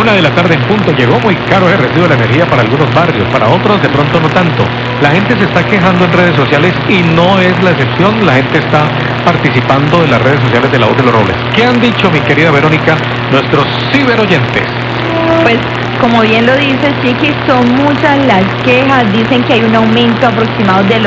1:00 p.m. Llegó muy caro el recibo de la energía para algunos barrios, para otros de pronto no tanto. La gente se está quejando en redes sociales y no es la excepción. La gente está participando en las redes sociales de La Voz de los Robles. ¿Qué han dicho, mi querida Verónica, nuestros ciberoyentes? Pues, como bien lo dice Chiqui, son muchas las quejas. Dicen que hay un aumento aproximado del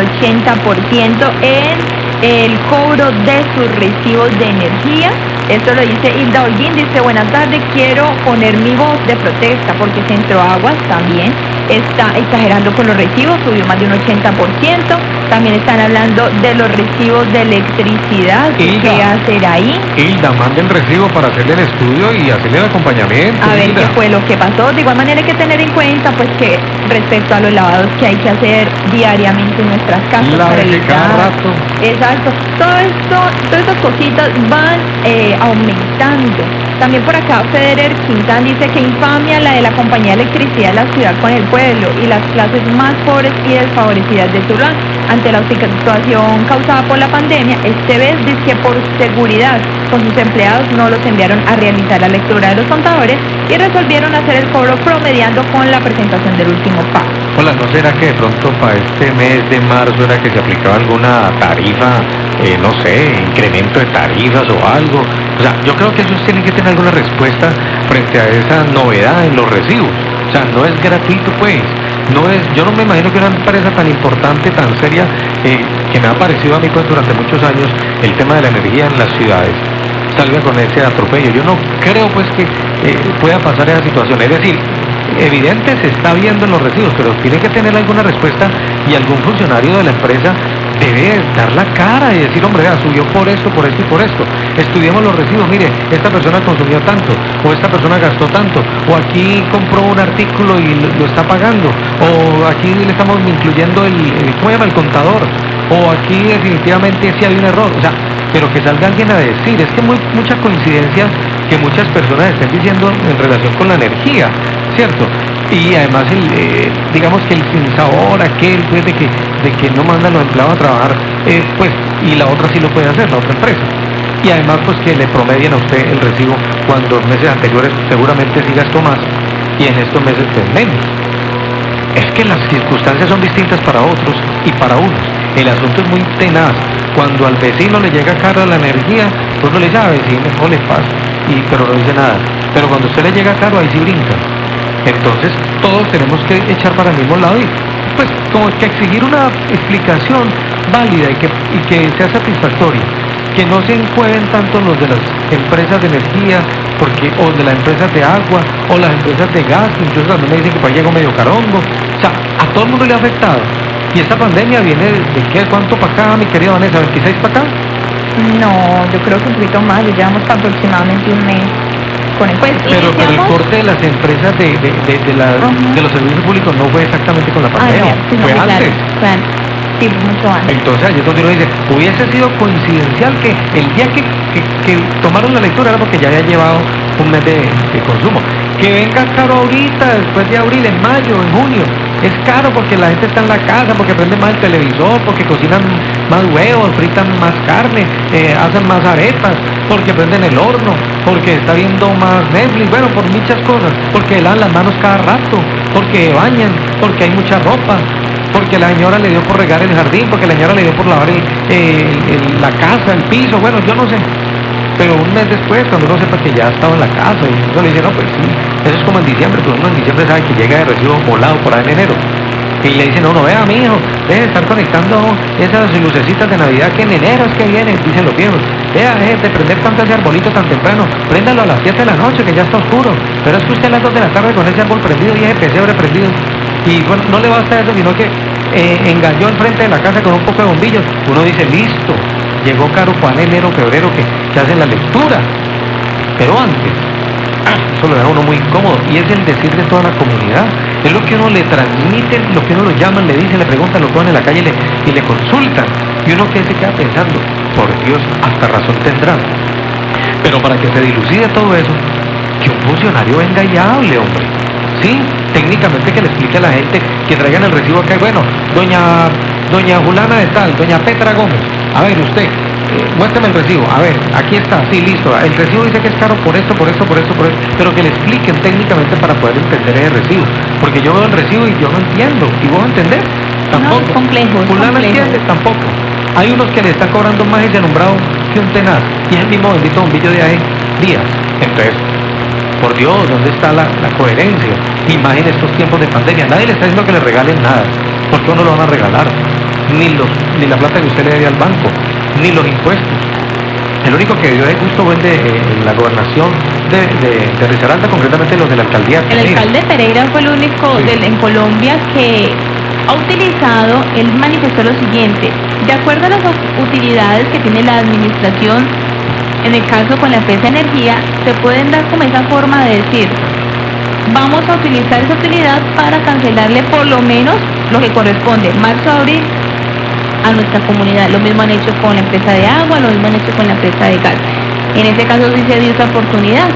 80% en el cobro de sus recibos de energía. Esto lo dice Hilda Holguín, dice: buenas tardes, quiero poner mi voz de protesta porque Centro Aguas también está exagerando con los recibos, subió más de un 80%. También están hablando de los recibos de electricidad. ¿Qué hacer ahí? Hilda, mande el recibo para hacerle el estudio y hacerle el acompañamiento. A ver Hilda, qué fue lo que pasó. De igual manera hay que tener en cuenta pues que respecto a los lavados que hay que hacer diariamente en nuestras casas para evitar... cada rato. Exacto. Todo esto, todas estas cositas van aumentando. También por acá Federer Quintán dice que infamia la de la compañía de electricidad de la ciudad con el pueblo y las clases más pobres y desfavorecidas de Tuluá. Ante la situación causada por la pandemia, este vez dice que por seguridad con sus empleados no los enviaron a realizar la lectura de los contadores y resolvieron hacer el cobro promediando con la presentación del último pago. Hola, ¿no será que de pronto para este mes de marzo era que se aplicaba alguna tarifa, no sé, incremento de tarifas o algo? O sea, yo creo que ellos tienen que tener alguna respuesta frente a esa novedad en los recibos. O sea, no es gratuito, pues. No es, yo no me imagino que una empresa tan importante, tan seria, que me ha parecido a mí pues durante muchos años el tema de la energía en las ciudades, salga con ese atropello. Yo no creo pues que pueda pasar esa situación. Es decir, evidente se está viendo en los recibos, pero tiene que tener alguna respuesta y algún funcionario de la empresa debe dar la cara y decir: hombre, subió por esto, por esto y por esto. Estudiemos los recibos, mire, esta persona consumió tanto, o esta persona gastó tanto, o aquí compró un artículo y lo está pagando, o aquí le estamos incluyendo el contador, o aquí definitivamente sí hay un error. O sea, pero que salga alguien a decir. Es que mucha coincidencia que muchas personas estén diciendo en relación con la energía, ¿cierto? Y además digamos que el sinsabor aquel pues de que no mandan los empleados a trabajar, pues, y la otra sí lo puede hacer, la otra empresa. Y además pues que le promedien a usted el recibo cuando en meses anteriores seguramente sí gastó más y en estos meses pues menos. Es que las circunstancias son distintas para otros y para unos. El asunto es muy tenaz. Cuando al vecino le llega cara la energía, pues uno le dice: vecino, no le pasa, pero no dice nada. Pero cuando a usted le llega caro, ahí sí brinca. Entonces todos tenemos que echar para el mismo lado y pues como que exigir una explicación válida y que sea satisfactoria, que no se encuentren tanto los de las empresas de energía o de las empresas de agua o las empresas de gas, que incluso también me dicen que para allá llegó medio carongo. O sea, a todo el mundo le ha afectado. Y esta pandemia viene de ¿qué? ¿Cuánto para acá, mi querida Vanessa? ¿26 para acá? No, yo creo que un poquito más, ya llevamos aproximadamente un mes. Pero el corte de las empresas de los servicios públicos no fue exactamente con la pandemia, fue antes. Claro. Sí, mucho antes. Entonces allí es donde uno dice: hubiese sido coincidencial que el día que tomaron la lectura era porque ya había llevado un mes de consumo. Que venga caro ahorita, después de abril, en mayo, en junio, es caro porque la gente está en la casa, porque prenden más el televisor, porque cocinan más huevos, fritan más carne, hacen más arepas, porque prenden el horno, porque está viendo más Netflix, bueno, por muchas cosas, porque lavan las manos cada rato, porque bañan, porque hay mucha ropa, porque la señora le dio por regar el jardín, porque la señora le dio por lavar la casa, el piso, bueno, yo no sé. Pero un mes después, cuando uno sepa que ya estaba en la casa, y uno le dice: no, pues sí, eso es como en diciembre, pues uno en diciembre sabe que llega de recibo volado por ahí en enero. Y le dicen: no, vea, mijo, deje de estar conectando esas lucecitas de Navidad que en enero es que vienen, dicen los viejos. Vea, deje de prender tanto ese arbolito tan temprano, préndalo a las 7 de la noche que ya está oscuro. Pero es que usted a las 2 de la tarde con ese árbol prendido y ese pesebre prendido. Y bueno, no le basta eso, sino que engañó enfrente de la casa con un poco de bombillos. Uno dice: listo, llegó caro para enero, febrero que hacen la lectura. Pero antes, eso lo deja uno muy incómodo, y es el decir de toda la comunidad. Es lo que uno le transmiten, lo que uno lo llaman, le dicen, le preguntan, lo ponen en la calle y le consultan. Y uno que se queda pensando: por Dios, hasta razón tendrán. Pero para que se dilucide todo eso, que un funcionario venga y hable, hombre. Sí, técnicamente que le explique a la gente, que traigan el recibo acá. Bueno, doña Julana de tal, doña Petra Gómez, A ver, usted, muéstrame el recibo. A ver, aquí está, sí, listo. El recibo dice que es caro por esto, pero que le expliquen técnicamente para poder entender el recibo. Porque yo veo el recibo y yo no entiendo. ¿Y vos entendés? Tampoco. No, es complejo, es Fulano complejo. entiende, tampoco. Hay unos que le están cobrando más ese alumbrado que un tenaz. Y es el mismo bendito bombillo de hace días. Entonces, por Dios, ¿dónde está la coherencia? Y más en estos tiempos de pandemia. Nadie le está diciendo que le regalen nada. Porque no lo van a regalar. Ni la plata que usted le debe al banco, ni los impuestos. El único que dio de gusto fue el de la gobernación de Risaralda, concretamente los de la alcaldía. El alcalde Pereira fue el único Sí. en Colombia que ha utilizado, él manifestó lo siguiente: de acuerdo a las utilidades que tiene la administración, en el caso con la empresa de energía, se pueden dar como esa forma de decir, vamos a utilizar esa utilidad para cancelarle por lo menos lo que corresponde, marzo a abril, a nuestra comunidad. Lo mismo han hecho con la empresa de agua, lo mismo han hecho con la empresa de gas. En este caso sí se dio esa oportunidad.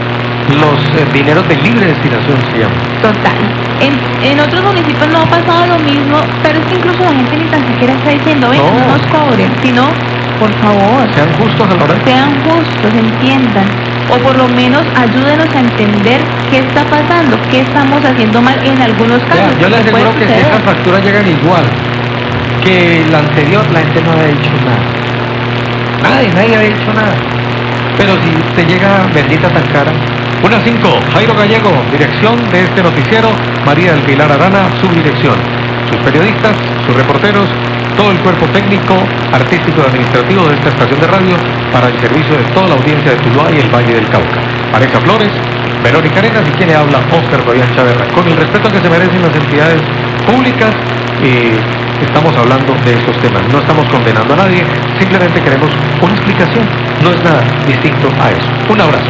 Los dineros de libre destinación se llaman. Total. En otros municipios no ha pasado lo mismo, pero es que incluso la gente ni tan siquiera está diciendo, venga, No. no nos cobren, sino, por favor, Sean justos a la hora de... sean justos, entiendan, o por lo menos ayúdenos a entender qué está pasando, qué estamos haciendo mal en algunos casos. Yo le porque puede aseguro que si suceder. esas facturas llegan igual que la anterior, la gente no había dicho nada. Nadie había dicho nada. Pero si te llega bendita tan cara. 1:05, Jairo Gallego, dirección de este noticiero, María del Pilar Arana, subdirección. Sus periodistas, sus reporteros, todo el cuerpo técnico, artístico y administrativo de esta estación de radio para el servicio de toda la audiencia de Tuluá y el Valle del Cauca. Vanessa Flores, Verónica Arenas y quien le habla, Óscar Fabián Chaverra. Con el respeto que se merecen las entidades públicas, estamos hablando de estos temas. No estamos condenando a nadie, simplemente queremos una explicación. No es nada distinto a eso. Un abrazo.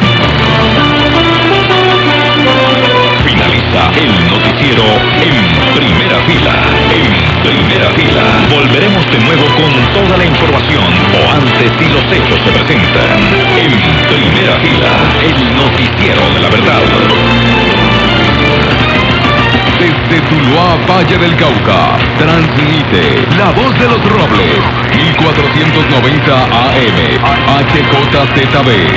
Finaliza el noticiero en primera fila. En primera fila. Volveremos de nuevo con toda la información o antes si los hechos se presentan. En primera fila, el noticiero de la verdad. Desde Tuluá, Valle del Cauca, transmite La Voz de los Robles, 1490 AM, HJZB,